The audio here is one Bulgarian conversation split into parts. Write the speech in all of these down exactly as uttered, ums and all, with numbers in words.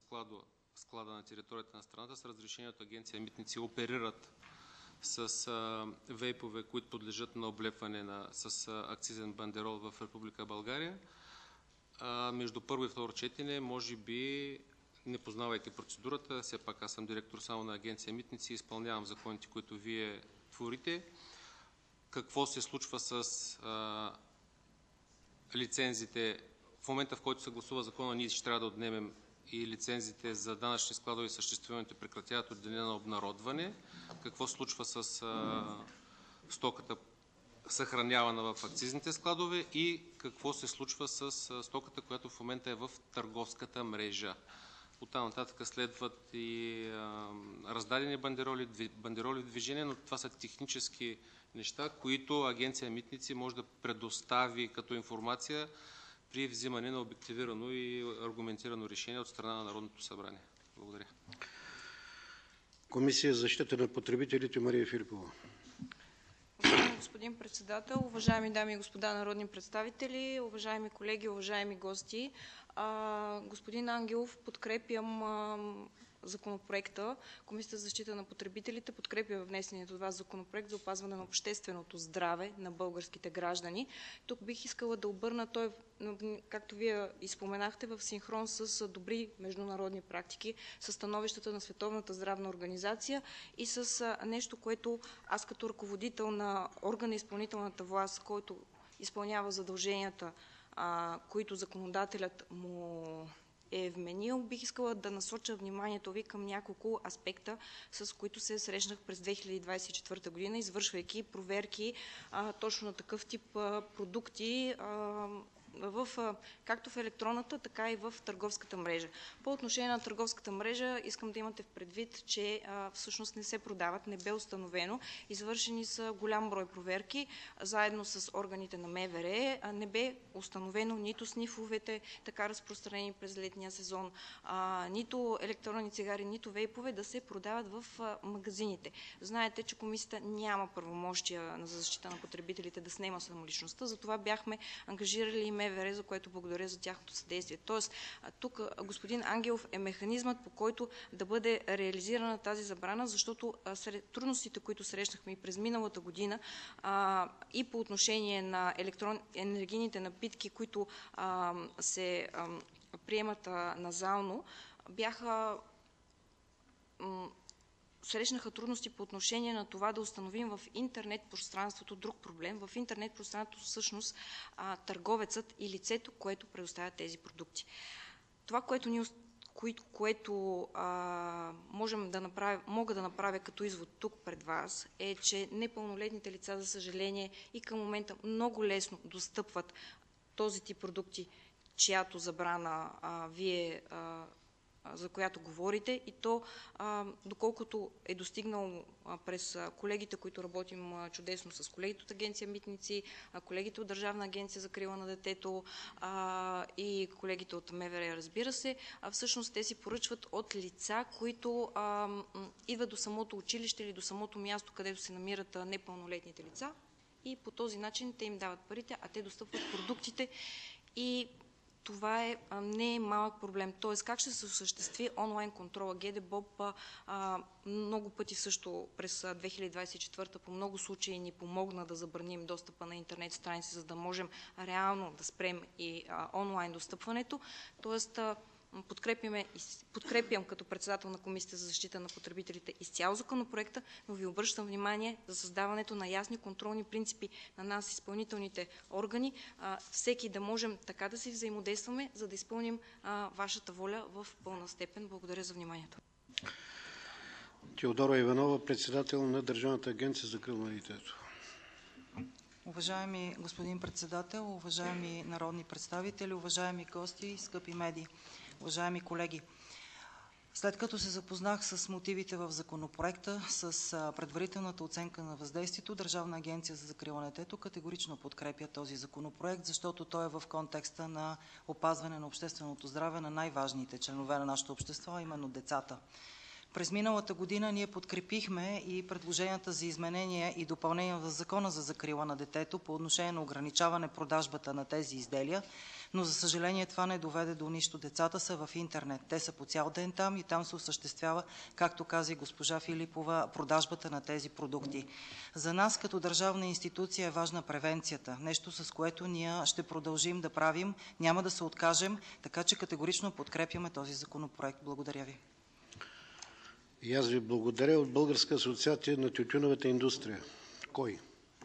склада, склада на територията на страната с разрешение от Агенция Митници оперират с а, вейпове, които подлежат на облепване на, с а, акцизен бандерол в Република България. А, между първо и второ четене, може би, не познавайки процедурата, все пак аз съм директор само на Агенция Митници и изпълнявам законите, които вие творите. Какво се случва с а, лицензите? В момента, в който се гласува закона, ние ще трябва да отнемем и лицензите за данъчни складове и съществуването прекратяват от деня на обнародване. Какво се случва с а, стоката, съхранявана в акцизните складове, и какво се случва с а, стоката, която в момента е в търговската мрежа? Оттам нататък следват и а, раздадени бандероли, бандероли в движение, но това са технически неща, които Агенция Митници може да предостави като информация при взимане на обективирано и аргументирано решение от страна на Народното събрание. Благодаря. Комисия за защита на потребителите, Мария Филипова. Уважаеми господин председател, уважаеми дами и господа народни представители, уважаеми колеги, уважаеми гости, а, господин Ангелов, подкрепям а, законопроекта. Комисията за защита на потребителите подкрепя внесеният от вас законопроект за опазване на общественото здраве на българските граждани. Тук бих искала да обърна, той, както вие изпоменахте, в синхрон с добри международни практики, с становищата на Световната здравна организация и с нещо, което аз като ръководител на органа изпълнителната власт, който изпълнява задълженията, а, които законодателят му е вменил, бих искала да насоча вниманието ви към няколко аспекта, с които се срещнах през две хиляди двадесет и четвърта година, извършвайки проверки а, точно на такъв тип а, продукти, а, в, както в електронната, така и в търговската мрежа. По отношение на търговската мрежа искам да имате в предвид, че а, всъщност не се продават, не бе установено. Извършени са голям брой проверки, заедно с органите на МВР. А, не бе установено нито снифовете, така разпространени през летния сезон, а, нито електронни цигари, нито вейпове да се продават в а, магазините. Знаете, че комисията няма правомощия за защита на потребителите да снема самоличността, затова бяхме ангажирали и МВР, за което благодаря за тяхното съдействие. Тоест, тук господин Ангелов е механизмът, по който да бъде реализирана тази забрана, защото сред трудностите, които срещнахме и през миналата година, а, и по отношение на електрон... енергийните напитки, които а, се а, приемат а, назално, бяха срещнаха трудности по отношение на това да установим в интернет пространството друг проблем. В интернет пространството всъщност а, търговецът и лицето, което предоставя тези продукти. Това, което, ни, което, което а, можем да направим, мога да направя като извод тук пред вас, е, че непълнолетните лица, за съжаление, и към момента много лесно достъпват този тип продукти, чиято забрана а, вие а, за която говорите, и то, а, доколкото е достигнал а, през колегите, които работим а, чудесно с колегите от Агенция Митници, а, колегите от Държавна агенция за закрила на детето а, и колегите от МВР, разбира се, а всъщност те си поръчват от лица, които а, идват до самото училище или до самото място, където се намират а, непълнолетните лица, и по този начин те им дават парите, а те достъпват продуктите. И това е а, не е малък проблем. Тоест, как ще се осъществи онлайн контрола? ГДБОП а, много пъти също през две хиляди двадесет и четвърта по много случаи ни помогна да забраним достъпа на интернет страници, за да можем реално да спрем и а, онлайн достъпването. Тоест, а, Подкрепяме, подкрепям като председател на Комисията за защита на потребителите изцяло законопроекта, но ви обръщам внимание за създаването на ясни контролни принципи на нас, изпълнителните органи, а, всеки да можем така да си взаимодействаме, за да изпълним а, вашата воля в пълна степен. Благодаря за вниманието. Теодора Иванова, председател на Държавната агенция за закрила на детето. Уважаеми господин председател, уважаеми народни представители, уважаеми гости, скъпи медии, уважаеми колеги! След като се запознах с мотивите в законопроекта, с предварителната оценка на въздействието, Държавна агенция за закрила на детето категорично подкрепя този законопроект, защото той е в контекста на опазване на общественото здраве на най-важните членове на нашето общество, а именно децата. През миналата година ние подкрепихме и предложенията за изменение и допълнение в Закона за закрила на детето по отношение на ограничаване продажбата на тези изделия, Но за съжаление това не доведе до нищо. Децата са в интернет. Те са по цял ден там и там се осъществява, както каза и госпожа Филипова, продажбата на тези продукти. За нас като държавна институция е важна превенцията. Нещо, с което ние ще продължим да правим. Няма да се откажем, така че категорично подкрепяме този законопроект. Благодаря ви. И аз ви благодаря. От Българска асоциация на тютюновата индустрия. Кой?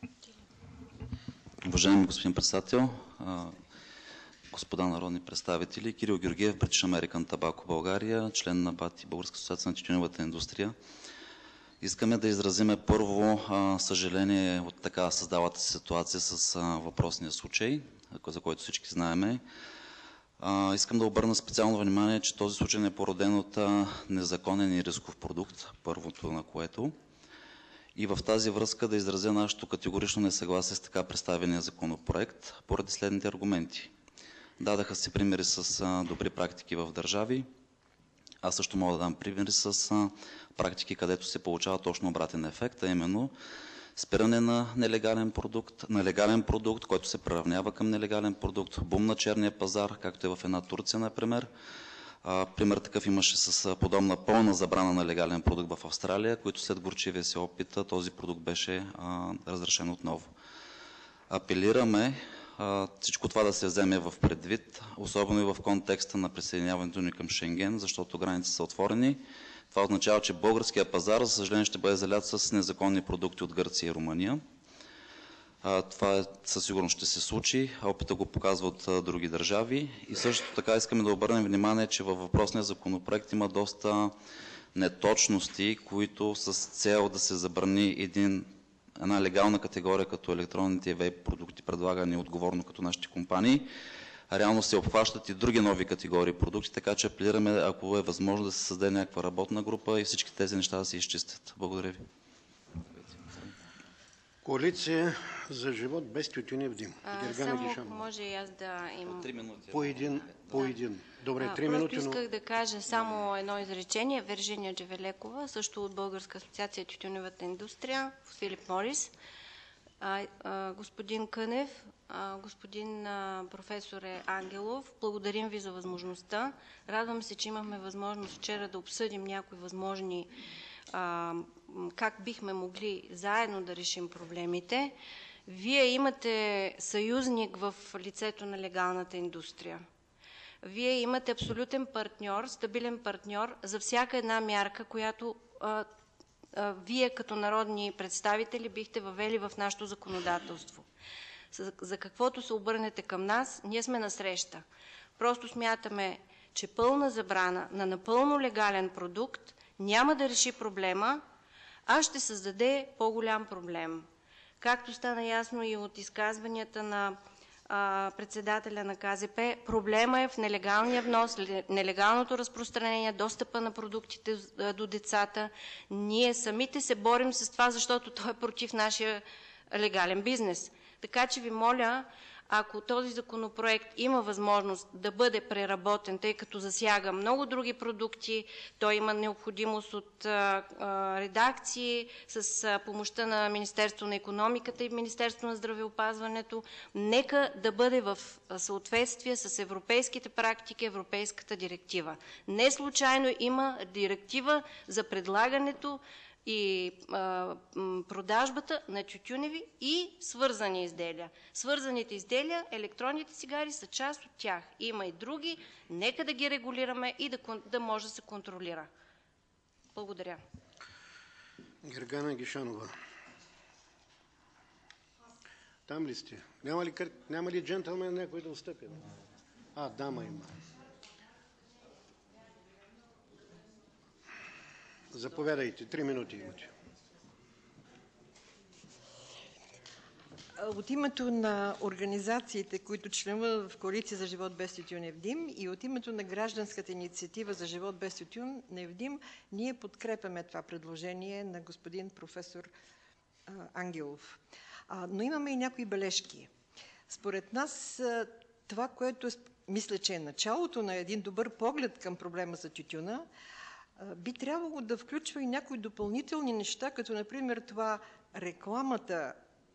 Уважаеми господин председател, господа народни представители, Кирил Георгиев, British American Tobacco България, член на БАТ и Българска асоциация на тютюневата индустрия. Искаме да изразиме първо съжаление от така създалата се ситуация с въпросния случай, за който всички знаеме. Искам да обърна специално внимание, че този случай не е породен от незаконен и рисков продукт, първото на което. И в тази връзка да изразя нашето категорично несъгласие с така представения законопроект, поради следните аргументи. Дадаха се примери с добри практики в държави. Аз също мога да дам примери с практики, където се получава точно обратен ефект, а именно спиране на нелегален продукт, на легален продукт, който се приравнява към нелегален продукт, бум на черния пазар, както е в една Турция, например. Пример такъв имаше с подобна пълна забрана на легален продукт в Австралия, който след горчивия си опит този продукт беше а, разрешен отново. Апелираме а, всичко това да се вземе в предвид, особено и в контекста на присъединяването ни към Шенген, защото границите са отворени. Това означава, че българския пазар, за съжаление, ще бъде залят с незаконни продукти от Гърция и Румъния. Това със сигурност ще се случи. Опита го показва от други държави. И също така искаме да обърнем внимание, че във въпросния законопроект има доста неточности, които с цел да се забрани един, една легална категория като електронните вейп продукти, предлагани отговорно като нашите компании. Реално се обхващат и други нови категории продукти, така че апелираме, ако е възможно, да се създаде някаква работна група и всички тези неща да се изчистят. Благодаря ви. Коалиция за живот без тютюнев дим. А, само може и аз да имам... Три минути. По един. По Да. един. Добре, А, три минути. Просто Но... исках да кажа само едно изречение. Вержиния Джевелекова, също от Българска асоциация тютюневата индустрия, Филип Морис. А, а, господин Кънев, а, господин а, професор Ангелов, благодарим ви за възможността. Радвам се, че имахме възможност вчера да обсъдим някои възможни а, как бихме могли заедно да решим проблемите. Вие имате съюзник в лицето на легалната индустрия. Вие имате абсолютен партньор, стабилен партньор за всяка една мярка, която а, а, вие като народни представители бихте въвели в нашето законодателство. За, за каквото се обърнете към нас, ние сме насреща. Просто смятаме, че пълна забрана на напълно легален продукт няма да реши проблема, а ще създаде по-голям проблем. Както стана ясно и от изказванията на а, председателя на К З П, проблема е в нелегалния внос, нелегалното разпространение, достъпа на продуктите до децата. Ние самите се борим с това, защото той е против нашия легален бизнес. Така че ви моля, ако този законопроект има възможност да бъде преработен, тъй като засяга много други продукти, той има необходимост от а, а, редакции с а, помощта на Министерство на икономиката и Министерство на здравеопазването, нека да бъде в съответствие с европейските практики, европейската директива. Не случайно има директива за предлагането и а, продажбата на тютюневи и свързани изделия. Свързаните изделия, електронните цигари са част от тях. Има и други. Нека да ги регулираме и да, да може да се контролира. Благодаря. Гергана Гишанова. Там ли сте? Няма ли, кър... Няма ли джентълмен някой да отстъпи? А, дама има. Заповядайте, три минути имате. От името на организациите, които членуват в Коалиция за живот без тютюнев дим и от името на гражданската инициатива за живот без тютюнев дим, ние подкрепяме това предложение на господин професор а, Ангелов. А, но имаме и някои бележки. Според нас това, което е, мисля, че е началото на един добър поглед към проблема за тютюна, би трябвало да включва и някои допълнителни неща, като например това рекламата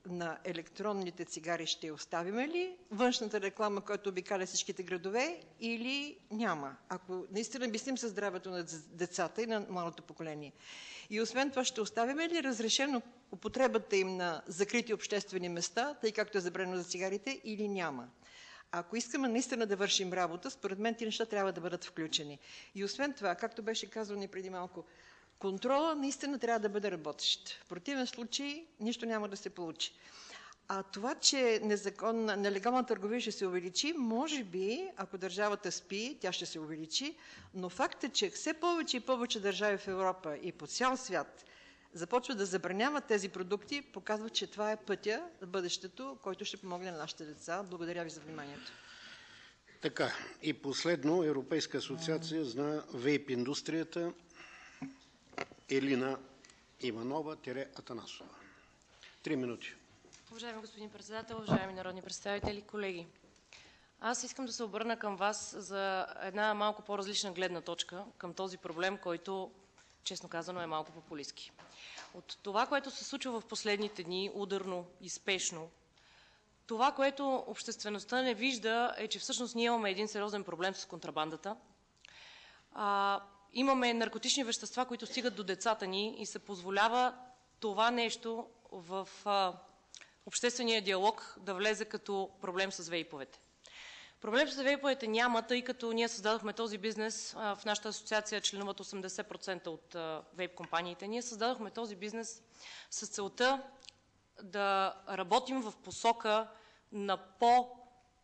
на електронните цигари ще оставим ли външната реклама, която обикаля всичките градове, или няма? Ако наистина мислим за здравето на децата и на младото поколение. И освен това, ще оставим ли разрешено употребата им на закрити обществени места, тъй както е забранено за цигарите, или няма? Ако искаме наистина да вършим работа, според мен тези неща трябва да бъдат включени. И освен това, както беше казано и преди малко, контрола наистина трябва да бъде работещ. В противен случай нищо няма да се получи. А това, че незаконна, нелегална търговия ще се увеличи, може би, ако държавата спи, тя ще се увеличи, но факт е, че все повече и повече държави в Европа и по цял свят започват да забраняват тези продукти, показва, че това е пътя в бъдещето, който ще помогне на нашите деца. Благодаря ви за вниманието. Така, и последно, Европейска асоциация на вейп индустрията, Елина Иванова-Атанасова. Три минути. Уважаеми господин председател, уважаеми народни представители, колеги! Аз искам да се обърна към вас за една малко по-различна гледна точка към този проблем, който, честно казано, е малко популистки. От това, което се случва в последните дни, ударно и спешно, това, което обществеността не вижда, е, че всъщност ние имаме един сериозен проблем с контрабандата. А, имаме наркотични вещества, които стигат до децата ни и се позволява това нещо в а, обществения диалог да влезе като проблем с вейповете. Проблем с вейповете няма, тъй като ние създадохме този бизнес а, в нашата асоциация, членуват осемдесет процента от а, вейп компаниите. Ние създадохме този бизнес с целта да работим в посока на по,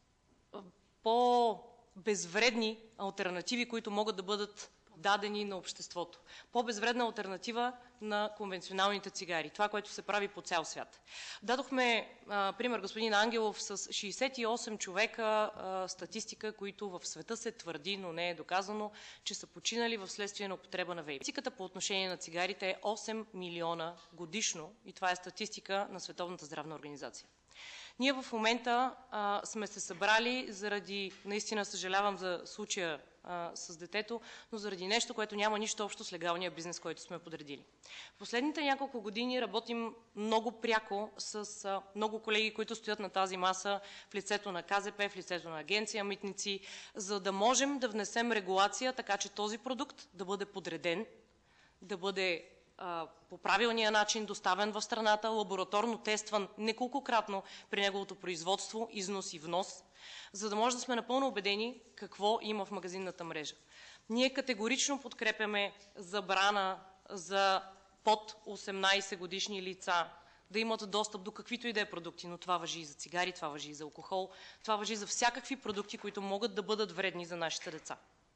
по-безвредни алтернативи, които могат да бъдат дадени на обществото. По-безвредна алтернатива на конвенционалните цигари. Това, което се прави по цял свят. Дадохме а, пример господин Ангелов с шейсет и осем човека а, статистика, които в света се твърди, но не е доказано, че са починали в следствие на употреба на вейп. Статистиката по отношение на цигарите е осем милиона годишно и това е статистика на Световната здравна организация. Ние в момента а, сме се събрали заради, наистина съжалявам за случая а, с детето, но заради нещо, което няма нищо общо с легалния бизнес, който сме подредили. В последните няколко години работим много пряко с а, много колеги, които стоят на тази маса в лицето на Ка Зе Пе, в лицето на Агенция Митници, за да можем да внесем регулация, така че този продукт да бъде подреден, да бъде по правилния начин доставен в страната, лабораторно тестван неколкократно при неговото производство, износ и внос, за да може да сме напълно убедени какво има в магазинната мрежа. Ние категорично подкрепяме забрана за под осемнайсет годишни лица да имат достъп до каквито и да е продукти, но това важи и за цигари, това важи и за алкохол, това важи за всякакви продукти, които могат да бъдат вредни за нашите деца.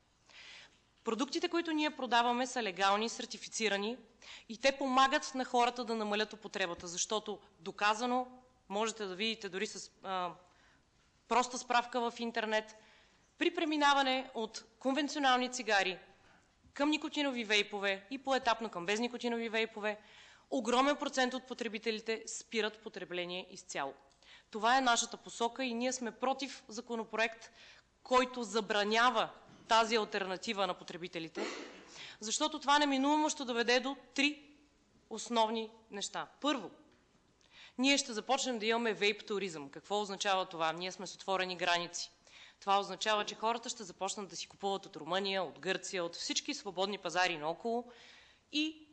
Продуктите, които ние продаваме, са легални, сертифицирани и те помагат на хората да намалят употребата, защото доказано, можете да видите дори с а, проста справка в интернет, при преминаване от конвенционални цигари към никотинови вейпове и поетапно към безникотинови вейпове, огромен процент от потребителите спират потребление изцяло. Това е нашата посока и ние сме против законопроект, който забранява тази алтернатива на потребителите, защото това неминуемо ще доведе до три основни неща. Първо, ние ще започнем да имаме вейп туризъм. Какво означава това? Ние сме с отворени граници. Това означава, че хората ще започнат да си купуват от Румъния, от Гърция, от всички свободни пазари наоколо и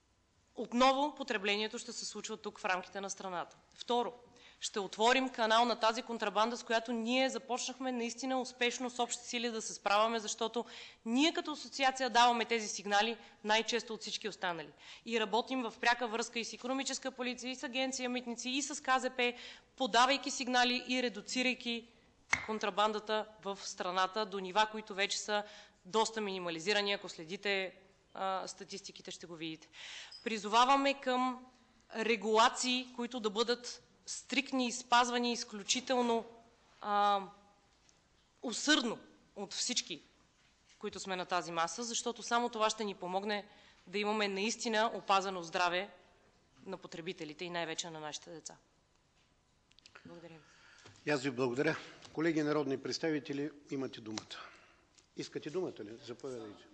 отново потреблението ще се случва тук в рамките на страната. Второ, ще отворим канал на тази контрабанда, с която ние започнахме наистина успешно с общи сили да се справяме, защото ние като асоциация даваме тези сигнали най-често от всички останали. И работим в пряка връзка и с икономическа полиция, и с Агенция Митници, и с Ка Зе Пе, подавайки сигнали и редуцирайки контрабандата в страната до нива, които вече са доста минимализирани. Ако следите а, статистиките, ще го видите. Призоваваме към регулации, които да бъдат стриктни и спазвани изключително а, усърдно от всички, които сме на тази маса, защото само това ще ни помогне да имаме наистина опазено здраве на потребителите и най-вече на нашите деца. Благодаря ви. И аз ви благодаря. Колеги народни представители, имате думата. Искате думата ли? Заповядайте.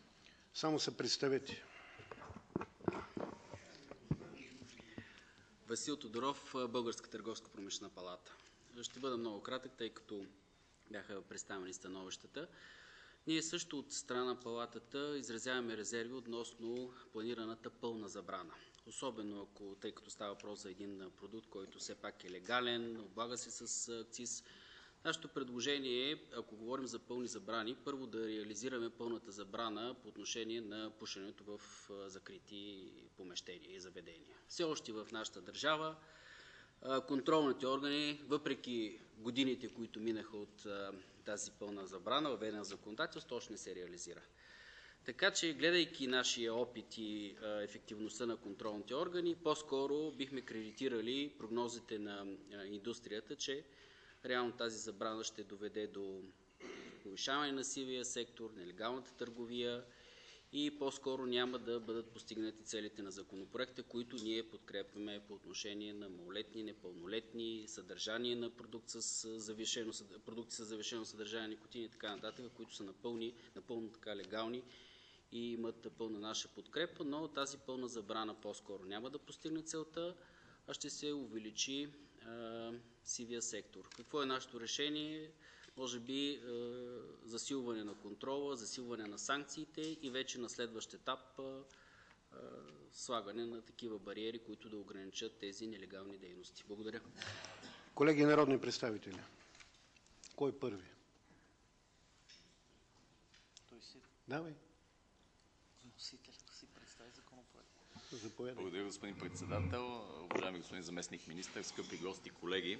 Само се представете. Васил Тодоров, Българска търговско-промишлена палата. Ще бъда много кратък, тъй като бяха представени становищата. Ние също от страна на палатата изразяваме резерви относно планираната пълна забрана. Особено ако, тъй като става въпрос за един продукт, който все пак е легален, облага се с акциз. Нашето предложение е, ако говорим за пълни забрани, първо да реализираме пълната забрана по отношение на пушенето в закрити помещения и заведения. Все още в нашата държава контролните органи, въпреки годините, които минаха от тази пълна забрана, въведена в законодателство, още не се реализира. Така че, гледайки нашия опит и ефективността на контролните органи, по-скоро бихме кредитирали прогнозите на индустрията, че реално тази забрана ще доведе до повишаване на сивия сектор, нелегалната търговия и по-скоро няма да бъдат постигнати целите на законопроекта, които ние подкрепяме по отношение на малолетни, непълнолетни, съдържание на продукт с завишено, продукти с завишено съдържание никотин и така нататък, които са напълни, напълно така легални и имат пълна наша подкрепа, но тази пълна забрана по-скоро няма да постигне целта, а ще се увеличи а, сивия сектор. Какво е нашето решение? Може би е, засилване на контрола, засилване на санкциите и вече на следващ етап е, е, слагане на такива бариери, които да ограничат тези нелегални дейности. Благодаря. Колеги народни представители, кой първи? Той си. Давай. Вносителят си представи законопроект. Заповядай. Благодаря, господин председател. Уважаеми господин заместник министър, скъпи гости, колеги.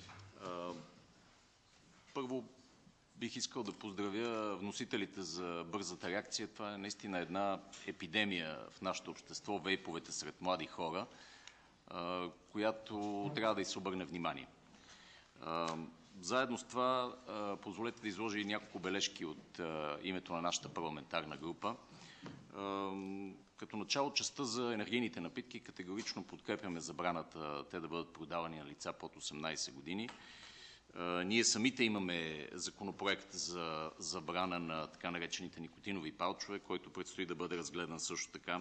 Първо бих искал да поздравя вносителите за бързата реакция. Това е наистина една епидемия в нашето общество, вейповете сред млади хора, която трябва да й се обърне внимание. Заедно с това, позволете да изложа и няколко бележки от името на нашата парламентарна група. Като начало, частта за енергийните напитки категорично подкрепяме забраната те да бъдат продавани на лица под осемнайсет години. Ние самите имаме законопроект за забрана на така наречените никотинови палчове, който предстои да бъде разгледан също така.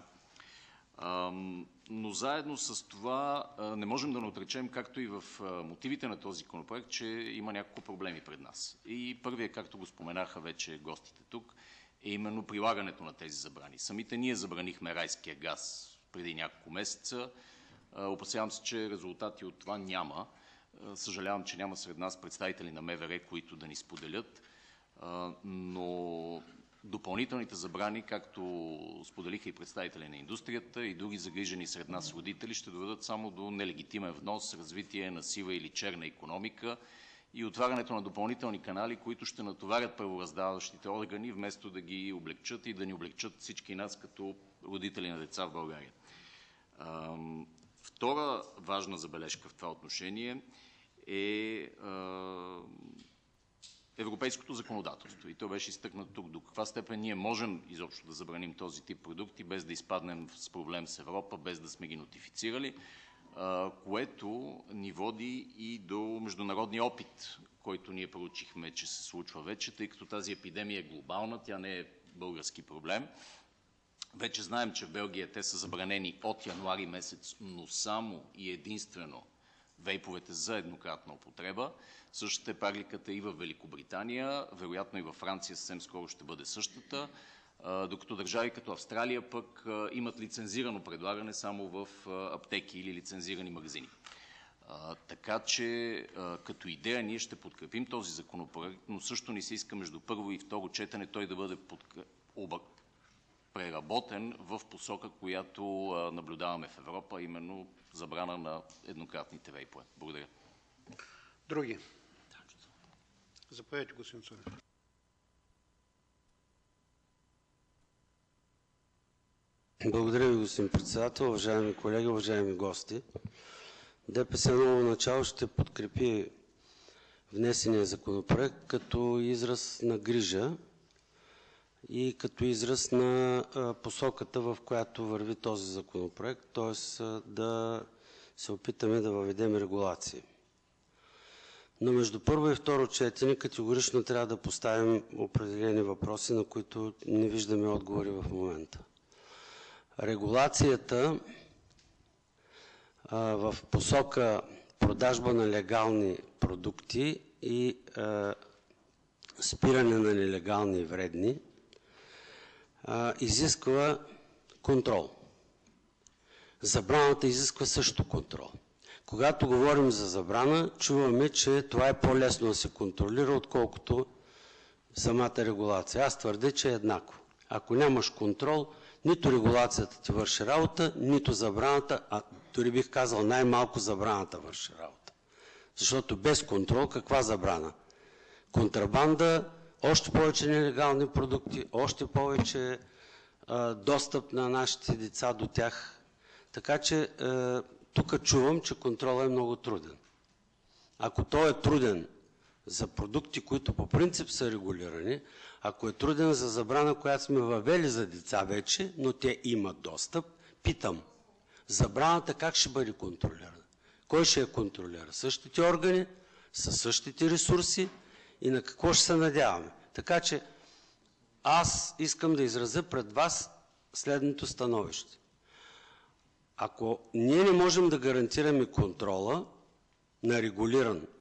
Но заедно с това не можем да не отречем, както и в мотивите на този законопроект, че има няколко проблеми пред нас. И първият, както го споменаха вече гостите тук, е именно прилагането на тези забрани. Самите ние забранихме райския газ преди няколко месеца. Опасявам се, че резултати от това няма. Съжалявам, че няма сред нас представители на МВР, които да ни споделят, но допълнителните забрани, както споделиха и представители на индустрията и други загрижени сред нас родители, ще доведат само до нелегитимен внос, развитие на сива или черна икономика и отварянето на допълнителни канали, които ще натоварят правораздаващите органи, вместо да ги облегчат и да ни облегчат всички нас като родители на деца в България. Втора важна забележка в това отношение е европейското законодателство. И то беше изтъкнато тук. До каква степен ние можем изобщо да забраним този тип продукти, без да изпаднем с проблем с Европа, без да сме ги нотифицирали, което ни води и до международния опит, който ние проучихме, че се случва вече, тъй като тази епидемия е глобална, тя не е български проблем. Вече знаем, че в Белгия те са забранени от януари месец, но само и единствено вейповете за еднократна употреба. Същата е практиката и в Великобритания, вероятно и във Франция съвсем скоро ще бъде същата, докато държави като Австралия пък имат лицензирано предлагане само в аптеки или лицензирани магазини. Така че като идея ние ще подкрепим този законопроект, но също ни се иска между първо и второ четене той да бъде подкреп... преработен в посока, която наблюдаваме в Европа, именно забрана на еднократните вейпове. Благодаря. Други? Заповядайте, господин Цонев. Благодаря ви, господин председател, уважаеми колеги, уважаеми гости. ДПС ново начало ще подкрепи внесения законопроект като израз на грижа и като израз на посоката, в която върви този законопроект, т.е. да се опитаме да въведем регулации. Но между първо и второ четене категорично трябва да поставим определени въпроси, на които не виждаме отговори в момента. Регулацията а, в посока продажба на легални продукти и а, спиране на нелегални и вредни, а, изисква контрол. Забраната изисква също контрол. Когато говорим за забрана, чуваме, че това е по-лесно да се контролира, отколкото самата регулация. Аз твърдя, че е еднакво. Ако нямаш контрол, нито регулацията ти върши работа, нито забраната, а дори бих казал най-малко забраната върши работа. Защото без контрол каква забрана? Контрабанда, още повече нелегални продукти, още повече а, достъп на нашите деца до тях. Така че а, тук чувам, че контролът е много труден. Ако той е труден за продукти, които по принцип са регулирани, ако е труден за забрана, която сме въвели за деца вече, но те имат достъп, питам, забраната как ще бъде контролирана? Кой ще я контролира? Същите органи, със същите ресурси и на какво ще се надяваме? Така че аз искам да изразя пред вас следното становище. Ако ние не можем да гарантираме контрола на регулиран